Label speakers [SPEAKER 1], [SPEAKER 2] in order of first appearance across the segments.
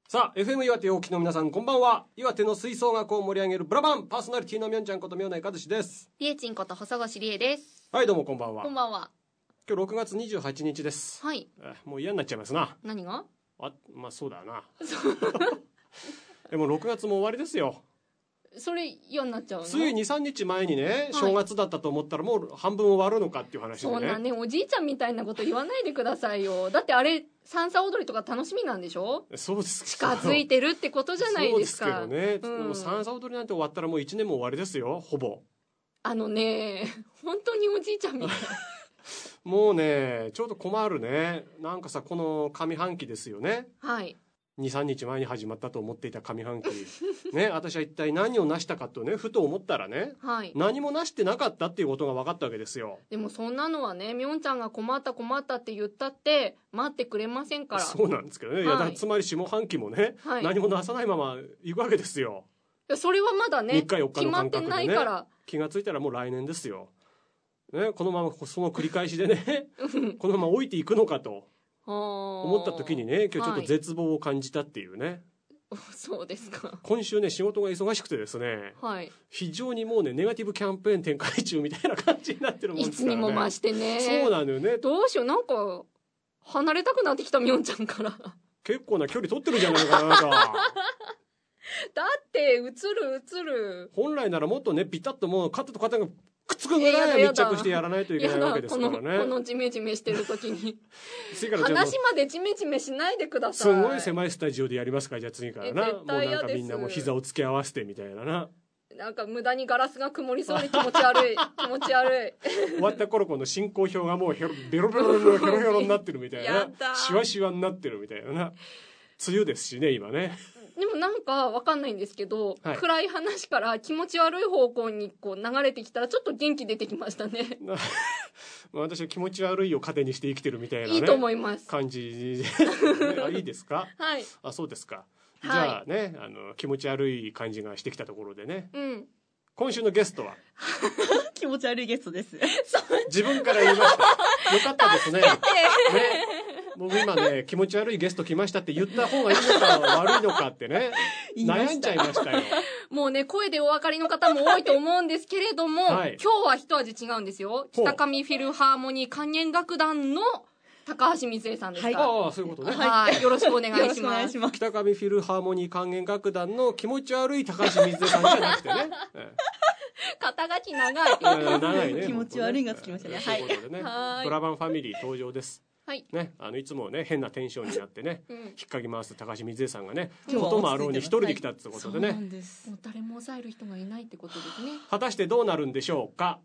[SPEAKER 1] さあ FM 岩手をお聞きの皆さんこんばんは。岩手の吹奏楽を盛り上げるブラバンパーソナリティのみょんちゃんことみょうないかずしです。
[SPEAKER 2] りえちんこと細越りえです。
[SPEAKER 1] はいどうもこんばんは。
[SPEAKER 2] こんばんは。
[SPEAKER 1] 今日6月28日です。
[SPEAKER 2] はい。
[SPEAKER 1] もう嫌になっちゃいますな。
[SPEAKER 2] 何が？
[SPEAKER 1] まあそうだなでも6月も終わりですよ。
[SPEAKER 2] それ嫌になっちゃうの？
[SPEAKER 1] つい 2,3 日前にね、正月だったと思ったらもう半分終わるのかっていう話でね。
[SPEAKER 2] そんなねおじいちゃんみたいなこと言わないでくださいよ。だってあれ三叉踊りとか楽しみなんでしょ？
[SPEAKER 1] そうです
[SPEAKER 2] 近づいてるってことじゃないですか。
[SPEAKER 1] そうですけどね、でも三叉踊りなんて終わったらもう1年も終わりですよほぼ。
[SPEAKER 2] ね本当におじいちゃんみたい
[SPEAKER 1] もうねちょっと困るね。なんかさこの上半期ですよね。
[SPEAKER 2] はい。
[SPEAKER 1] 2、3日前に始まったと思っていた上半期ね、私は一体何を成したかとねふと思ったらね、
[SPEAKER 2] はい、
[SPEAKER 1] 何も成してなかったっていうことが分かったわけですよ。
[SPEAKER 2] でもそんなのはねみょんちゃんが困ったって言ったって待ってくれませんから。
[SPEAKER 1] そうなんですけどね、はい、いやだつまり下半期もね、はい、何もなさないままいくわけですよ。
[SPEAKER 2] いやそれはまだね
[SPEAKER 1] 3日4日の間隔でね、
[SPEAKER 2] 決まってないから
[SPEAKER 1] 気がついたらもう来年ですよ、ね、このままその繰り返しでねこのまま置いていくのかと思った時にね今日ちょっと絶望を感じたっていうね、
[SPEAKER 2] はい、そうですか。
[SPEAKER 1] 今週ね仕事が忙しくてですね、はい、非常にもうねネガティブキャンペーン展開中みたいな感じになってるもんですからね。
[SPEAKER 2] いつにも増してね。
[SPEAKER 1] そうなのよね。
[SPEAKER 2] どうしようなんか離れたくなってきたみょんちゃんから
[SPEAKER 1] 結構な距離取ってるじゃないかな。なんか
[SPEAKER 2] だって映る
[SPEAKER 1] 本来ならもっとねピタッともう肩と肩がくっつくぐらい密着してやらないといけないわけですからね。
[SPEAKER 2] このジメジメしてる時に話までジメジメしないでください。
[SPEAKER 1] すごい狭いスタジオでやりますから、じゃあ次からな。もうなんかみんなもう膝を突き合わせてみたいなな。
[SPEAKER 2] なんか無駄にガラスが曇りそうで気持ち悪い気持ち悪い
[SPEAKER 1] 終わった頃この進行表がもうベロベロのヘロヘロになってるみたいなシワシワになってるみたいなな。梅雨ですしね今ね。
[SPEAKER 2] でもなんかわかんないんですけど、はい、暗い話から気持ち悪い方向にこう流れてきたらちょっと元気出てきましたね
[SPEAKER 1] 私は気持ち悪いを糧にして生きてるみたいなね、
[SPEAKER 2] いいと思います
[SPEAKER 1] 感じいいですか
[SPEAKER 2] はい。
[SPEAKER 1] あ、そうですか。じゃあね、気持ち悪い感じがしてきたところでね、うん、今週のゲストは
[SPEAKER 3] 気持ち悪いゲストです
[SPEAKER 1] 自分から言いました。よかったですね。僕今ね気持ち悪いゲスト来ましたって言った方がいいのか悪いのかってね悩んじゃいましたよ。
[SPEAKER 2] もうね声でお分かりの方も多いと思うんですけれども、はい、今日は一味違うんですよ。北上フィルハーモニー管弦楽団の高橋水江さんですか。
[SPEAKER 1] はい、ああそういうことね。
[SPEAKER 2] はい、よろしくお願いします。
[SPEAKER 1] 北上フィルハーモニー管弦楽団の気持ち悪い高橋水江さんじゃなくてね。
[SPEAKER 2] 肩書き長い。
[SPEAKER 1] 長いね。
[SPEAKER 3] 気持ち悪いがつきましたね。
[SPEAKER 1] はい。ということでね、ブラバンファミリー登場です。はい、ね、いつもね変なテンションになってね、引っかき回す高橋水江さんがねこともあろうに一人で来たってことでね、はい、
[SPEAKER 2] もう誰も抑える人がいないってことですね。
[SPEAKER 1] 果たしてどうなるんでしょうか。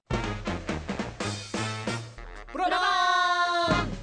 [SPEAKER 1] ブラバーン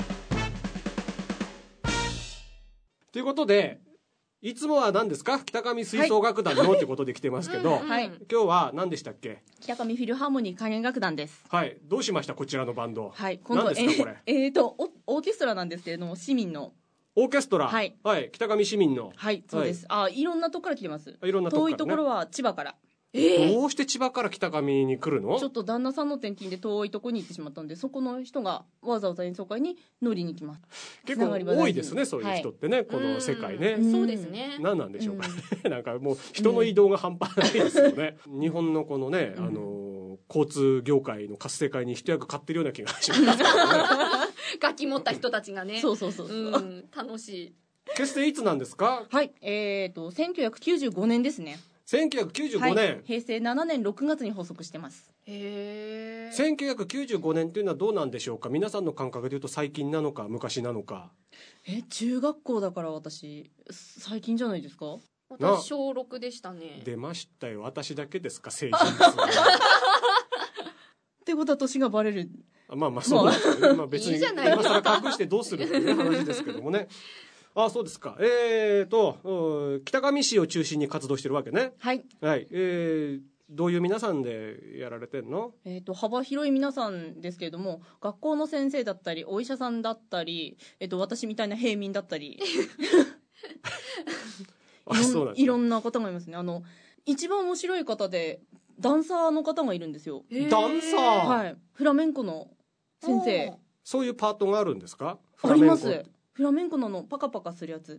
[SPEAKER 1] ということでいつもは何ですか北上吹奏楽団のってことで来てますけど、はい、今日は何でしたっけ。
[SPEAKER 3] 北上フィルハーモニー管弦楽団です。
[SPEAKER 1] はい、どうしましたこちらのバンド。
[SPEAKER 3] はい、今度
[SPEAKER 1] 何ですかこれ。
[SPEAKER 3] オーケストラなんですけれども市民の
[SPEAKER 1] オーケストラ、
[SPEAKER 3] はい、
[SPEAKER 1] はい、北上市民の、
[SPEAKER 3] はい、そうです。はい、いろんなとこから来てます。
[SPEAKER 1] いろんなとこからね、
[SPEAKER 3] 遠いところは千葉から。
[SPEAKER 1] どうして千葉から北上に来るの。
[SPEAKER 3] ちょっと旦那さんの転勤で遠いとこに行ってしまったんで、そこの人がわざわざ演奏会に乗りに来ます。
[SPEAKER 1] 結構多いですねそういう人ってね、はい、この世界ね。
[SPEAKER 2] そうですね。
[SPEAKER 1] 何なんでしょうかねなんかもう人の移動が半端ないですよね日本のこのね、交通業界の活性化に一役買ってるような気がしますけどね
[SPEAKER 2] 楽器持った人たちがね。
[SPEAKER 3] そう、
[SPEAKER 2] 楽しい。
[SPEAKER 1] 結成いつなんですか。
[SPEAKER 3] はい、1995年ですね。
[SPEAKER 1] 1995年、
[SPEAKER 3] はい、平成7年6月に発足してます。
[SPEAKER 2] へ
[SPEAKER 1] ー。1995年っていうのはどうなんでしょうか。皆さんの感覚でいうと最近なのか昔なのか。
[SPEAKER 3] 中学校だから私最近じゃないですか。
[SPEAKER 2] 私小6でしたね。
[SPEAKER 1] 出ましたよ。私だけですか成人
[SPEAKER 3] ってことは年がバレる。
[SPEAKER 1] まあそうですね、まあ、別に
[SPEAKER 2] いいじゃない
[SPEAKER 1] 今更隠してどうするっていう話ですけどもねあ、そうですか。北上市を中心に活動してるわけね。
[SPEAKER 3] はい、
[SPEAKER 1] はい。どういう皆さんでやられてんの。
[SPEAKER 3] 幅広い皆さんですけれども、学校の先生だったりお医者さんだったり、私みたいな平民だったりいろんな方がいますね。一番面白い方でダンサーの方がいるんですよ。
[SPEAKER 1] ダンサー。
[SPEAKER 3] はい、フラメンコの先生。
[SPEAKER 1] そういうパートがあるんですか。
[SPEAKER 3] あります。フラメンコのパカパカするやつ。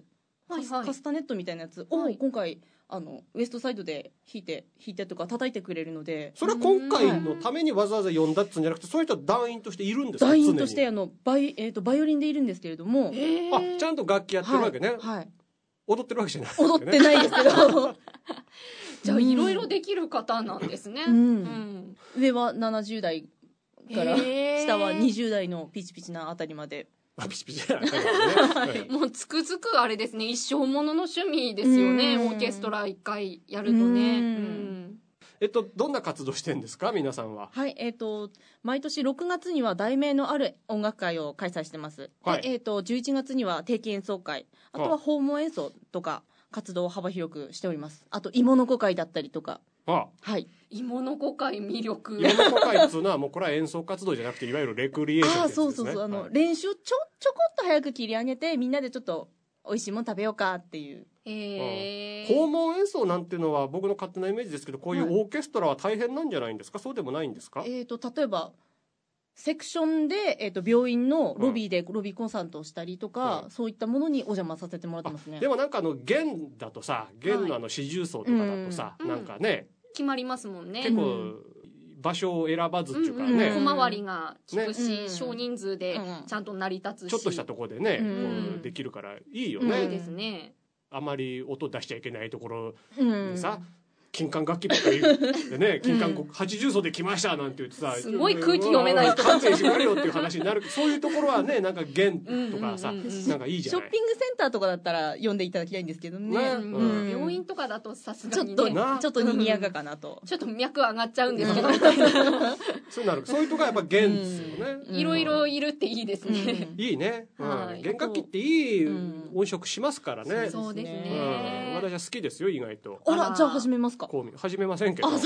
[SPEAKER 3] カスタネットみたいなやつを今回ウエストサイドで弾いてとか叩いてくれるので、
[SPEAKER 1] それは今回のためにわざわざ呼んだっつうんじゃなくて、そういう人は団員としているんですか？
[SPEAKER 3] 団員としてバイオリンでいるんですけれども、
[SPEAKER 1] ちゃんと楽器やってるわけね。
[SPEAKER 3] はい、
[SPEAKER 1] 踊ってるわけじゃない、
[SPEAKER 3] 踊ってないですけど
[SPEAKER 2] じゃあいろいろできる方なんですね。
[SPEAKER 3] 上は70代から下は20代のピチピチなあたりまで。
[SPEAKER 1] ピチピチなあたりね。
[SPEAKER 2] もうつくづくあれですね、一生ものの趣味ですよね。オーケストラ1回やるとね。
[SPEAKER 1] どんな活動してんですか、皆さんは？
[SPEAKER 3] はい、毎年6月には題名のある音楽会を開催してます。
[SPEAKER 1] はい、
[SPEAKER 3] で、11月には定期演奏会、あとは訪問演奏とか活動を幅広くしております。あと芋の子会だったりとか。はい。
[SPEAKER 2] 芋の子会魅力。
[SPEAKER 1] 芋の子会っていうのはもうこれは演奏活動じゃなくていわゆるレクリエーションですね。
[SPEAKER 3] そう練習ちょこっと早く切り上げてみんなでちょっと美味しいもの食べようかっていう。
[SPEAKER 1] 訪問演奏なんていうのは僕の勝手なイメージですけど、こういうオーケストラは大変なんじゃないんですか？そうでもないんですか？
[SPEAKER 3] 例えばセクションで、病院のロビーでロビーコンサートをしたりとか、そういったものにお邪魔させてもらってますね。
[SPEAKER 1] でもなんか弦だとさ、弦の四重奏とかだとさ、なんかね、
[SPEAKER 2] 決まりますもんね。
[SPEAKER 1] 結構場所を選ばずっていうかね、
[SPEAKER 2] 小回りが効くし、少人数でちゃんと成り立つし、
[SPEAKER 1] ちょっとしたところでね、こうできるからいいよね。
[SPEAKER 2] いいですね。
[SPEAKER 1] あまり音出しちゃいけないところでさ、金管楽器ばっかりでね、金管80奏で来ましたなんて言ってさ、
[SPEAKER 2] すごい空気読めないと
[SPEAKER 1] 勘弁してくれよっていう話になる。そういうところはね、なんか弦とかさ、なんかいいじゃない。
[SPEAKER 3] ショッピングセンターとかだったら呼んでいただきたいんですけどね。
[SPEAKER 2] 病院とかだとさすがにね、
[SPEAKER 3] ちょっと賑やかかなと。
[SPEAKER 2] ちょっと脈上がっちゃうんですけど、
[SPEAKER 1] そうなる。そういうとこはやっぱ弦ですよね。
[SPEAKER 2] いろいろいるっていいですね。
[SPEAKER 1] いいね。弦楽器っていい音色しますからね。
[SPEAKER 2] そうですね。
[SPEAKER 1] 私は好きですよ、意外と。
[SPEAKER 3] じゃあ始めますか？
[SPEAKER 1] 始めませんけど。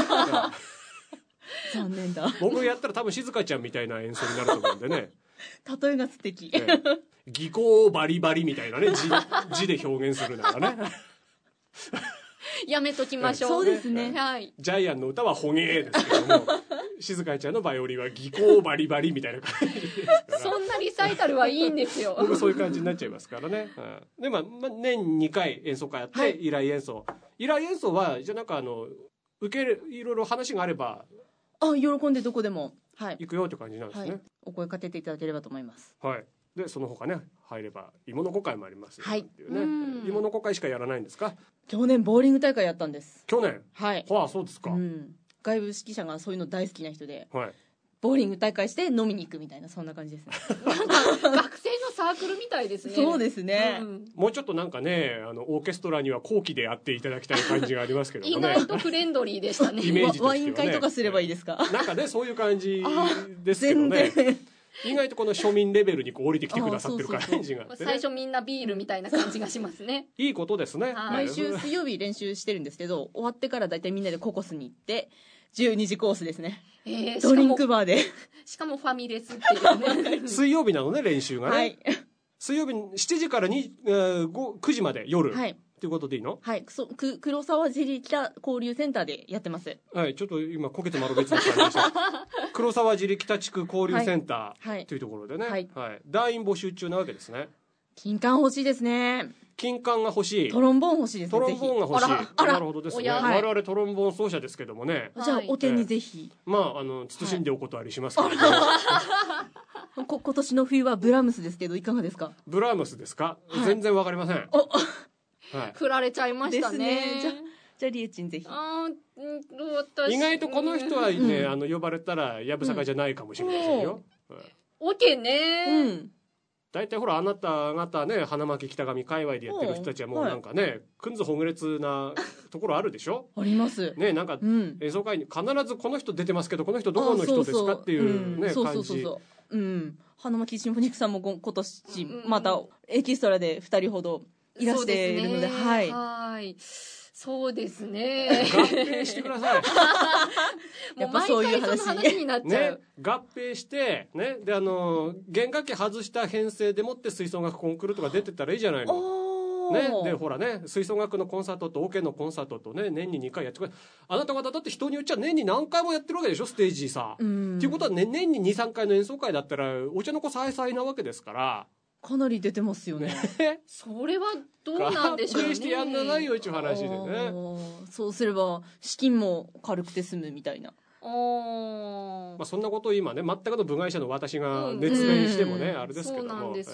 [SPEAKER 3] 残念だ。
[SPEAKER 1] 僕やったら多分静香ちゃんみたいな演奏になると思うんでね。
[SPEAKER 3] 例えが素敵。
[SPEAKER 1] 技巧バリバリみたいなね、字で表現するならね。
[SPEAKER 2] やめときましょう。
[SPEAKER 3] そうですね。
[SPEAKER 2] はい。
[SPEAKER 1] ジャイアンの歌はほげーですけども、静香ちゃんのバイオリンは技巧バリバリみたいな感じですから。
[SPEAKER 2] そんなリサイタルはいいんですよ。
[SPEAKER 1] 僕そういう感じになっちゃいますからね。で年2回演奏会やって依頼演奏。依頼演奏はじゃあなんかいろいろ話があれば
[SPEAKER 3] 喜んでどこでも
[SPEAKER 1] 行くよって感じなんですね。
[SPEAKER 3] お声かけていただければと思います。
[SPEAKER 1] はい。でその他ね入れば芋の子会もありますよっていうね。芋の子会しかやらないんですか？
[SPEAKER 3] 去年ボーリング大会やったんです。
[SPEAKER 1] 去年？
[SPEAKER 3] はい。
[SPEAKER 1] そうですか。
[SPEAKER 3] 外部指揮者がそういうの大好きな人で。
[SPEAKER 1] はい。
[SPEAKER 3] ボーリング大会して飲みに行くみたいなそんな感じですね。
[SPEAKER 2] なんか学生のサークルみたいですね。
[SPEAKER 3] そうですね。
[SPEAKER 1] もうちょっとなんかねオーケストラには後期でやっていただきたい感じがありますけどもね。
[SPEAKER 2] 意外とフレンドリーでしたね。
[SPEAKER 1] イメージとしてはね。
[SPEAKER 3] ワイン会とかすればいいですか？
[SPEAKER 1] なんかねそういう感じですけどね。意外とこの庶民レベルに降りてきてくださってる感じがあってね。
[SPEAKER 2] 最初みんなビールみたいな感じがしますね。
[SPEAKER 1] いいことですね。
[SPEAKER 3] 毎週水曜日練習してるんですけど、終わってからだいたいみんなでココスに行って12時コースですね。ドリンクバーで。
[SPEAKER 2] しかもファミレスっていうね。
[SPEAKER 1] 水曜日なのね練習がね。
[SPEAKER 3] はい。
[SPEAKER 1] 水曜日7時から9時まで夜。
[SPEAKER 3] はい。
[SPEAKER 1] ということでいいの？
[SPEAKER 3] はい。黒沢尻北交流センターでやってます。
[SPEAKER 1] はい。ちょっと今こけて丸別の感じでした。黒沢尻北地区交流センターというところでね。はい。団員募集中なわけですね。
[SPEAKER 3] 金管欲しいですね。
[SPEAKER 1] 金管が欲しい。
[SPEAKER 3] トロンボーン欲しいですね。
[SPEAKER 1] トロンボーンが欲しい。なるほどですね。我々トロンボーン奏者ですけどもね。
[SPEAKER 3] じゃあお手にぜひ。
[SPEAKER 1] 慎んでお断りしますけども。
[SPEAKER 3] 今年の冬はブラームスですけどいかがですか？
[SPEAKER 1] ブラームスですか？全然わかりません。
[SPEAKER 2] 振られちゃいましたね。
[SPEAKER 3] じゃあリエチンぜひ。
[SPEAKER 1] 意外とこの人はね呼ばれたらやぶさかじゃないかもしれませんよ。
[SPEAKER 2] オッケーね。
[SPEAKER 1] 大体ほらあなたね花巻北上界隈でやってる人たちはもうなんかねくんずほぐれつなところあるでしょ？
[SPEAKER 3] あります
[SPEAKER 1] ね。なんか演奏会に必ずこの人出てますけどこの人どこの人ですかっていうね感じ。
[SPEAKER 3] 花巻シンフォニックさんも今年またエキストラで2人ほどいらしているので、はい。
[SPEAKER 2] そうですね。
[SPEAKER 1] 合併してください。
[SPEAKER 3] やっぱそういう話
[SPEAKER 2] になっちゃう。
[SPEAKER 1] 合併してねで弦楽器外した編成でもって吹奏楽コンクールとか出てたらいいじゃないの。ね、でほらね吹奏楽のコンサートとオケのコンサートとね年に2回やってくれ。あなた方だって人によっちゃ年に何回もやってるわけでしょステージさ。っていうことはね年に 2,3 回の演奏会だったらお茶の子さえさえなわけですから。
[SPEAKER 3] かなり出てますよね。
[SPEAKER 2] それはどうなんでしょうね。
[SPEAKER 1] 決してやんなないよっていう話でね。
[SPEAKER 3] そうすれば資金も軽くて済むみたいな。
[SPEAKER 1] まあ、そんなことを今ね全くの部外者の私が熱弁してもね、あれですけども、
[SPEAKER 2] そうなんです。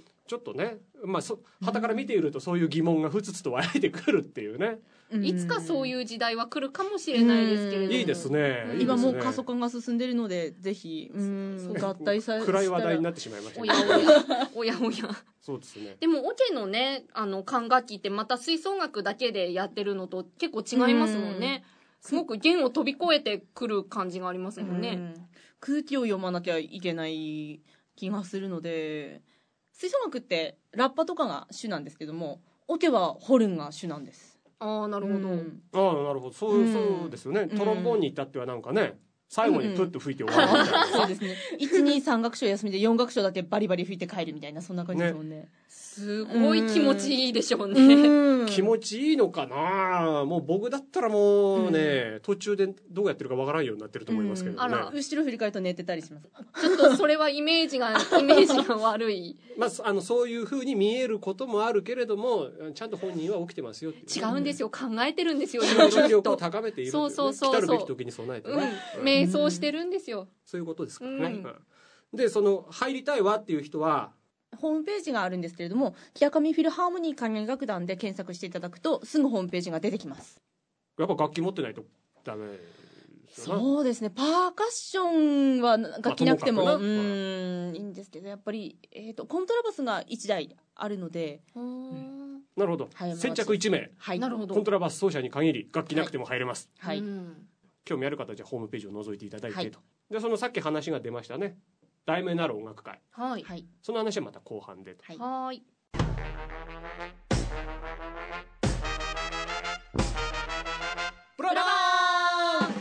[SPEAKER 1] ちょっとね、まあ、傍から見ているとそういう疑問がふつつと湧いてくるっていうね、
[SPEAKER 2] いつかそういう時代は来るかもしれないですけれども、
[SPEAKER 1] いいですね。
[SPEAKER 3] 今もう過疎化が進んでるのでぜひ合体さ
[SPEAKER 1] 暗い話題になってしまいました、ね、
[SPEAKER 2] おや
[SPEAKER 1] そうですね。
[SPEAKER 2] でもオケのね管楽器ってまた吹奏楽だけでやってるのと結構違いますもんね。すごく弦を飛び越えてくる感じがありますもんね。
[SPEAKER 3] 空気を読まなきゃいけない気がするので、吹奏楽ってラッパとかが主なんですけども、オケはホルンが主なんです。
[SPEAKER 2] ああなるほど、
[SPEAKER 1] なるほど、そうですよね。トロンボーンに至ってはなんかね、最後にプッと吹いて終わるみたいな、
[SPEAKER 3] そうですね。1、2、3楽章休みで4楽章だけバリバリ吹いて帰るみたいな、そんな感じですもんね。
[SPEAKER 2] すごい気持ちいいでしょうね。
[SPEAKER 1] 気持ちいいのかな。もう僕だったらもうね、途中でどうやってるかわからんようになってると思いますけどね。
[SPEAKER 3] 後ろ振り返ると寝てたりします。
[SPEAKER 2] ちょっとそれはイメージが悪い。
[SPEAKER 1] まあ、そういう風に見えることもあるけれども、ちゃんと本人は起きてますよっていう、
[SPEAKER 2] 違うんですよ、考えてるんですよ。
[SPEAKER 1] 集中力を高めている、
[SPEAKER 2] そう
[SPEAKER 1] 来たるべき時に備えてね、
[SPEAKER 2] 瞑想してるんですよ。
[SPEAKER 1] そういうことですからね。でその入りたいわっていう人は
[SPEAKER 3] ホームページがあるんですけれども、北上フィルハーモニー管弦楽団で検索していただくとすぐホームページが出てきます。
[SPEAKER 1] やっぱ楽器持ってないとダメですよね。
[SPEAKER 3] そうですね、パーカッションは楽器なくても、いいんですけど、やっぱり、コントラバスが1台あるので、
[SPEAKER 1] なるほど、先着1名、
[SPEAKER 2] なるほど、
[SPEAKER 1] コントラバス奏者に限り楽器なくても入れます。
[SPEAKER 3] はい、
[SPEAKER 1] 興味ある方はじゃあホームページを覗いていただいてと。でそのさっき話が出ましたね、題名なる音楽会、その話はまた後半でと。
[SPEAKER 2] はい。
[SPEAKER 1] ブラバー。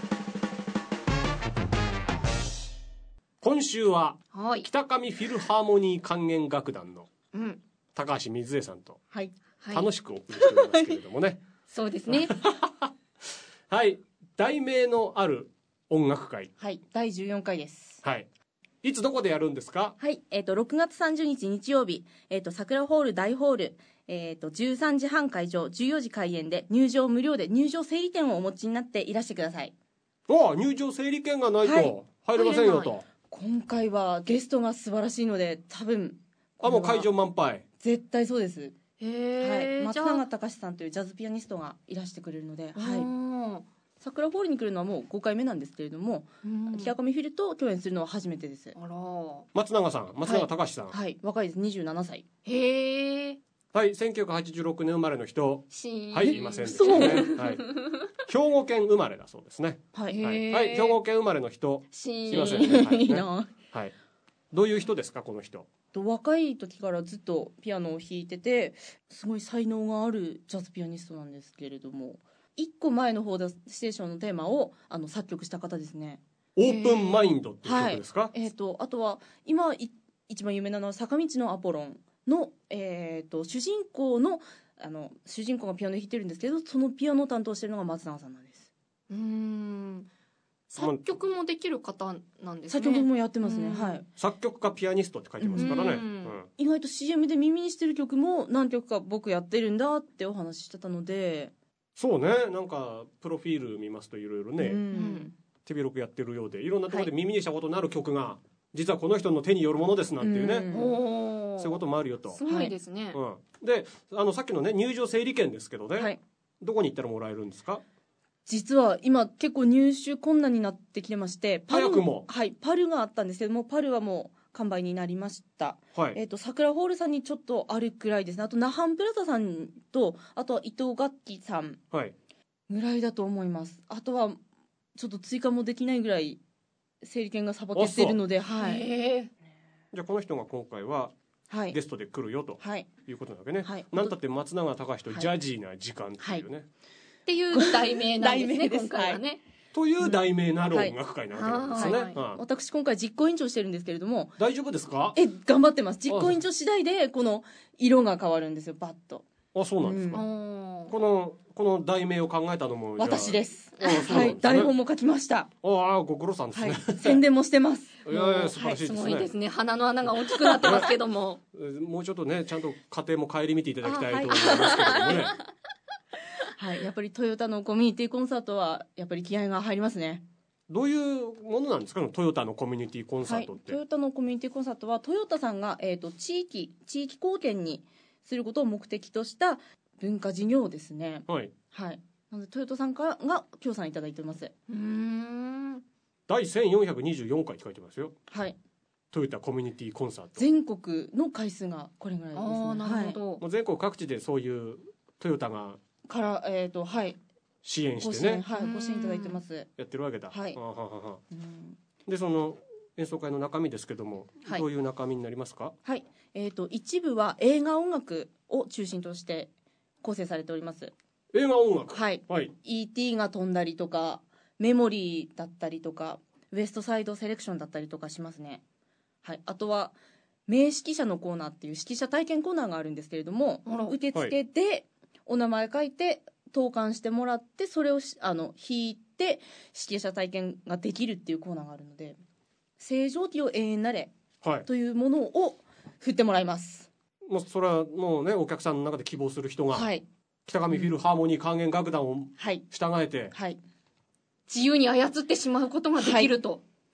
[SPEAKER 1] 今週は北上フィルハーモニー管弦楽団の高橋瑞恵さんと楽しくお送りしておりますけれどもね。
[SPEAKER 2] そうですね。
[SPEAKER 1] はい、題名のある音楽会、
[SPEAKER 3] 第14回です。
[SPEAKER 1] いつどこでやるんですか？
[SPEAKER 3] 6月30日日曜日、桜ホール大ホール、13時半会場、14時開演で入場無料で、入場整理券をお持ちになっていらしてください。
[SPEAKER 1] 入場整理券がないと入れませんよと。
[SPEAKER 3] 今回はゲストが素晴らしいので、多分
[SPEAKER 1] もう会場満杯。
[SPEAKER 3] 絶対そうです。松永隆さんというジャズピアニストがいらしてくれるので、桜ホールに来るのはもう5回目なんですけれども、北上フィルと共演するのは初めてです。
[SPEAKER 1] 松永隆さん、
[SPEAKER 3] 若いです。27歳。
[SPEAKER 2] へえ。
[SPEAKER 1] はい、1986年生まれの人、いませんで
[SPEAKER 3] した
[SPEAKER 1] ね。兵庫県生まれだそうですね。兵庫県生まれの人、すいませんね。どういう人ですか、この人？
[SPEAKER 3] 若い時からずっとピアノを弾いてて、すごい才能があるジャズピアニストなんですけれども、1個前の方でステーションのテーマを作曲した方ですね。
[SPEAKER 1] オープンマインドっていう曲ですか？
[SPEAKER 3] あとは今一番有名なのは坂道のアポロンの、主人公がピアノ弾いてるんですけど、そのピアノを担当してるのが松永さんなんです。
[SPEAKER 2] 作曲もできる方なんですね。
[SPEAKER 3] 作曲もやってますね。
[SPEAKER 1] 作曲家ピアニストって書いてますからね。
[SPEAKER 3] 意外と CM で耳にしてる曲も何曲か僕やってるんだってお話ししてたので。
[SPEAKER 1] そうね、なんかプロフィール見ますといろいろね、手広くやってるようで、いろんなところで耳にしたことのある曲が実はこの人の手によるものですなんていうね、そういうこともあるよと。
[SPEAKER 2] すごいですね。
[SPEAKER 1] でさっきのね入場整理券ですけどね、どこに行ったらもらえるんですか？
[SPEAKER 3] 実は今結構入手困難になってきてまして、
[SPEAKER 1] 早くも
[SPEAKER 3] パルがあったんですけども、パルはもう完売になりました。桜ホールさんにちょっとあるくらいですね。あとナハンプラザさんと、あとは伊藤楽器さんぐらいだと思います。あとはちょっと追加もできないぐらい整理券がさばけてるので、じ
[SPEAKER 1] ゃあこの人が今回はゲストで来るよということなわけね。なんたって松永隆とジャジーな時間っていうね、
[SPEAKER 2] っていう題名なんですね。今回はね。
[SPEAKER 1] という題名なる音楽会なわけなんですね。
[SPEAKER 3] 私今回実行委員長してるんですけれども。
[SPEAKER 1] 大丈夫ですか？
[SPEAKER 3] 頑張ってます。実行委員長次第でこの色が変わるんですよ、バッと。
[SPEAKER 1] そうなんですか。この題名を考えたのも
[SPEAKER 3] 私です。台本も書きました。
[SPEAKER 1] ご苦労さんですね。
[SPEAKER 3] 宣伝もしてます。
[SPEAKER 1] いや素晴らしいですね、
[SPEAKER 2] すごいですね。鼻の穴が大きくなってますけども
[SPEAKER 1] もうちょっとねちゃんと家庭も顧みていただきたいと思いますけれどもね
[SPEAKER 3] はい、やっぱりトヨタのコミュニティコンサートはやっぱり気合が入りますね。
[SPEAKER 1] どういうものなんですか、トヨタのコミュニティコンサートって。
[SPEAKER 3] はい、トヨタのコミュニティコンサートはトヨタさんが、地域貢献にすることを目的とした文化事業ですね。はい、はい、なのでトヨタさんからが協賛いただいてます。
[SPEAKER 1] 第1424回って書いてますよ。
[SPEAKER 3] はい、
[SPEAKER 1] トヨタコミュニティコンサート
[SPEAKER 3] 全国の回数がこれぐらいですね。
[SPEAKER 2] なるほど、
[SPEAKER 1] はい、全国各地でそういうトヨタが
[SPEAKER 3] から、はい、
[SPEAKER 1] 支援してね、
[SPEAKER 3] ご支援いただいてます。
[SPEAKER 1] やってるわけだ。
[SPEAKER 3] はい。
[SPEAKER 1] でその演奏会の中身ですけども、はい、どういう中身になりますか。
[SPEAKER 3] はい。一部は映画音楽を中心として構成されております。
[SPEAKER 1] 映画音楽。
[SPEAKER 3] はい。はい、E.T. が飛んだりとか、メモリーだったりとか、ウエストサイドセレクションだったりとかしますね。はい。あとは名指揮者のコーナーっていう指揮者体験コーナーがあるんですけれども、受付でお名前書いて投函してもらって、それを弾いて指揮者体験ができるっていうコーナーがあるので、正常期を永遠なれというものを振ってもらいます。
[SPEAKER 1] もうそれはもうね、お客さんの中で希望する人が、はい、北上フィルハーモニー管弦楽団を従えて、
[SPEAKER 2] はい、自由に操ってしまうことができると。はい、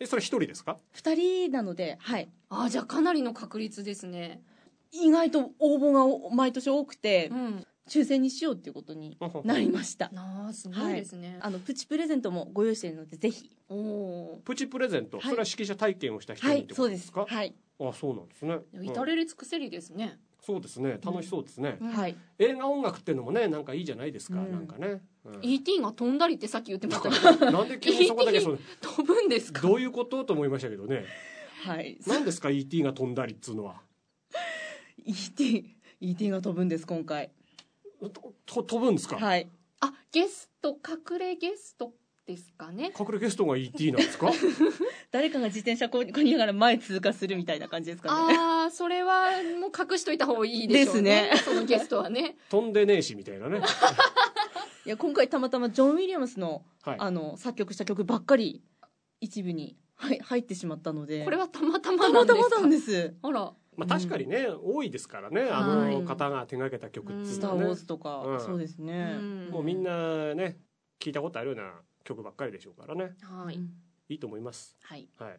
[SPEAKER 1] それ一人ですか。
[SPEAKER 3] 二人なので、はい。
[SPEAKER 2] じゃあかなりの確率ですね。
[SPEAKER 3] 意外と応募が毎年多くて、抽選にしようっていうことになりました。
[SPEAKER 2] すごいですね。
[SPEAKER 3] はい、プチプレゼントもご用意しているので、ぜひ。
[SPEAKER 1] プチプレゼント、それは指揮者体験をした人にってことですか。
[SPEAKER 3] はい、
[SPEAKER 1] そうなんですね。
[SPEAKER 2] 至れり尽くせりですね。
[SPEAKER 1] そうですね、楽しそうですね。
[SPEAKER 3] はい。
[SPEAKER 1] 映画音楽っていうのもね、なんかいいじゃないですか。なんかね。
[SPEAKER 2] E.T. が飛んだりってさっき言ってましたけ
[SPEAKER 1] ど。なんで急にそこだけ
[SPEAKER 2] 飛ぶんですか。
[SPEAKER 1] どういうことと思いましたけどね。
[SPEAKER 3] はい。
[SPEAKER 1] なんですか E.T. が飛んだりっつうのは。
[SPEAKER 3] E.T. が飛ぶんです今回。
[SPEAKER 1] 飛ぶんですか。
[SPEAKER 2] はい。ゲスト、隠れゲストですかね。
[SPEAKER 1] 隠れゲストが E.T. なんですか。
[SPEAKER 3] 誰かが自転車こぎながら前通過するみたいな感じですかね。
[SPEAKER 2] それはもう隠しといた方がいいでしょうね。ですね。そのゲストはね。
[SPEAKER 1] 飛んでねえしみたいなね。
[SPEAKER 3] いや今回たまたまジョン・ウィリアムスの、作曲した曲ばっかり一部に、入ってしまったので。
[SPEAKER 2] これはたまたまなんですか。
[SPEAKER 3] たまたまなんです。
[SPEAKER 2] あら。
[SPEAKER 1] 確かにね、多いですからね、方が手がけた曲っていうのはね。
[SPEAKER 3] スター・ウォーズとか、そうですね。
[SPEAKER 1] もうみんなね、聞いたことあるような曲ばっかりでしょうからね。
[SPEAKER 2] はい。
[SPEAKER 1] いいと思います。
[SPEAKER 3] はい。
[SPEAKER 1] はい。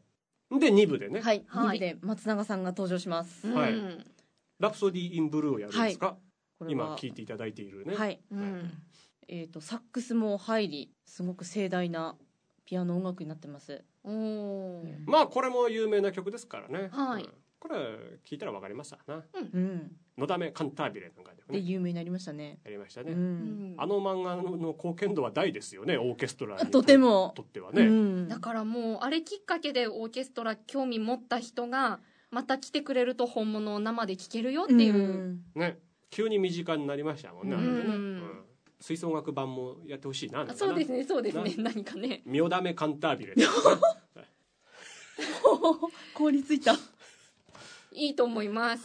[SPEAKER 1] で、2部でね。
[SPEAKER 3] はい。2部で松永さんが登場します。
[SPEAKER 1] はい。ラプソディ・イン・ブルーをやるんですか。今聞いていただいているね。
[SPEAKER 3] はい。サックスも入り、すごく盛大なピアノ音楽になってます。
[SPEAKER 1] まあこれも有名な曲ですからね。
[SPEAKER 2] はい。
[SPEAKER 1] これ聞いたらわかりますわな。
[SPEAKER 3] の
[SPEAKER 1] だめカンタービレなんか
[SPEAKER 3] で有名になりましたね。
[SPEAKER 1] やりましたね。あの漫画の貢献度は大ですよね、オーケストラに
[SPEAKER 3] とても
[SPEAKER 1] とってはね。
[SPEAKER 2] だからもうあれきっかけでオーケストラ興味持った人がまた来てくれると本物を生で聴けるよっていう
[SPEAKER 1] ね、急に身近になりましたもんね。吹奏楽版もやってほしいな。
[SPEAKER 2] そうですね、そうですね。何かね。
[SPEAKER 1] ミオダメカンタービレ。
[SPEAKER 3] 凍りついた。
[SPEAKER 2] いいと思います。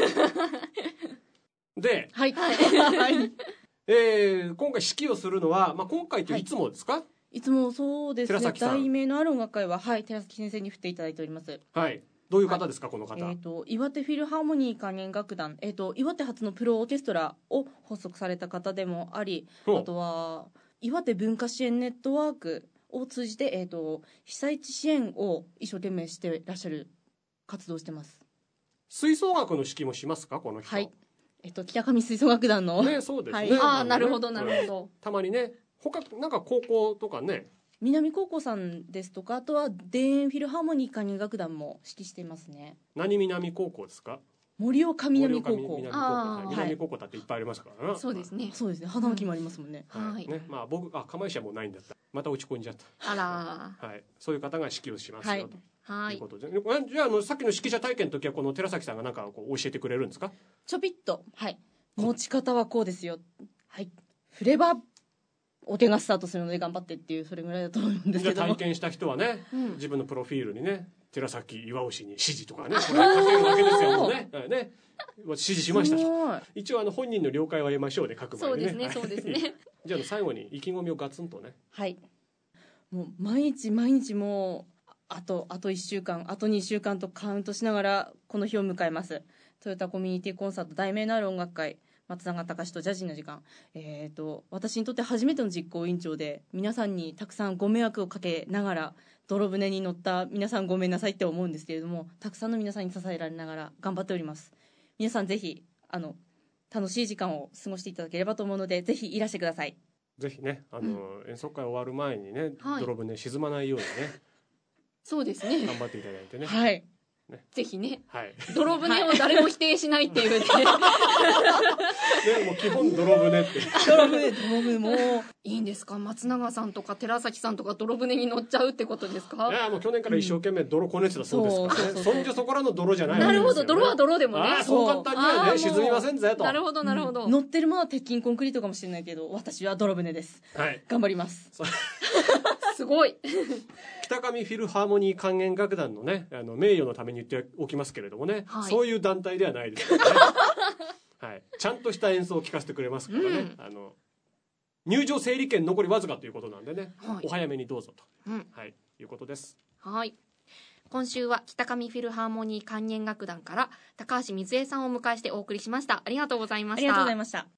[SPEAKER 1] で、
[SPEAKER 3] はい。
[SPEAKER 1] 今回指揮をするのは、今回っていつもですか？
[SPEAKER 3] いつもそうですね。題名のある音楽会は、寺崎先生に振っていただいております。
[SPEAKER 1] はい。どういう方ですか、この方。
[SPEAKER 3] 岩手フィルハーモニー管弦楽団、岩手初のプロオーケストラを発足された方でもあり、あとは岩手文化支援ネットワークを通じて、被災地支援を一生懸命していらっしゃる活動をしてます。
[SPEAKER 1] 吹奏楽の指揮もしますか、この人。
[SPEAKER 3] はい。北上吹奏楽団の。
[SPEAKER 1] ね、そうですね。
[SPEAKER 2] なるほどなるほど。
[SPEAKER 1] たまにね、なんか高校とかね。
[SPEAKER 3] 南高校さんですとか、あとは田園フィルハーモニー管弦楽団も指揮していますね。
[SPEAKER 1] 何南高校ですか？
[SPEAKER 3] 盛岡南高校。
[SPEAKER 1] 南高校だっていっぱいありますからな。
[SPEAKER 2] そうですね。
[SPEAKER 3] そうですね。花巻もありますもんね。
[SPEAKER 2] はい。
[SPEAKER 1] ね、僕釜石はもうないんだった。また落ち込んじゃった。
[SPEAKER 2] あら。
[SPEAKER 1] はい。そういう方が指揮をしますよと。
[SPEAKER 2] はい。
[SPEAKER 1] いうことで。じゃあさっきの指揮者体験の時はこの寺崎さんがなんか教えてくれるんですか？
[SPEAKER 3] ちょびっと。はい。持ち方はこうですよ。はい。振ればお手がスタートするので頑張ってっていう、それぐらいだと思うんですけども。
[SPEAKER 1] じゃあ体験した人はね、自分のプロフィールにね、寺崎岩尾氏に指示とかね、これ書けるわけですよ。もうね。ね。指示しましたと。一応本人の了解を得ましょうね、書く前にね。
[SPEAKER 2] そうですね、そうですね。
[SPEAKER 1] じゃあ最後に意気込みをガツンとね。
[SPEAKER 3] はい。もう毎日毎日もうあと1週間、あと2週間とカウントしながらこの日を迎えます。トヨタコミュニティコンサート題名のある音楽会、松永隆とジャジーの時間。私にとって初めての実行委員長で、皆さんにたくさんご迷惑をかけながら、泥船に乗った皆さんごめんなさいって思うんですけれども、たくさんの皆さんに支えられながら頑張っております。皆さんぜひ、楽しい時間を過ごしていただければと思うので、ぜひいらしてください。
[SPEAKER 1] ぜひね、演奏会終わる前にね、泥船沈まないようにね。
[SPEAKER 2] そうですね。
[SPEAKER 1] 頑張っていただいてね。
[SPEAKER 3] はい。
[SPEAKER 2] ね、ぜひね、
[SPEAKER 1] はい、
[SPEAKER 2] 泥船を誰も否定しないっていうね。
[SPEAKER 1] もう基本泥船って。
[SPEAKER 3] 泥船もう
[SPEAKER 2] いいんですか、松永さんとか寺崎さんとか泥船に乗っちゃうってことですか？
[SPEAKER 1] いや、もう去年から一生懸命泥こねてたそうですからね。そんじょそこらの泥じゃない、
[SPEAKER 2] なるほど、泥は泥でもね。
[SPEAKER 1] そう簡単にはね、沈みませんぜと。
[SPEAKER 2] なるほどなるほど。
[SPEAKER 3] 乗ってるものは鉄筋コンクリートかもしれないけど、私は泥船です。はい。頑張ります。
[SPEAKER 2] すごい。
[SPEAKER 1] 北上フィルハーモニー管弦楽団のね、名誉のために言っておきますけれどもね、はい、そういう団体ではないですからね。はい、ちゃんとした演奏を聴かせてくれますからね、入場整理券残りわずかということなんでね、はい、お早めにどうぞと、はい、いうことです。
[SPEAKER 2] はい。今週は北上フィルハーモニー管弦楽団から高橋水江さんをお迎えしてお送りしました。ありがとうございました。
[SPEAKER 3] ありがとうございました。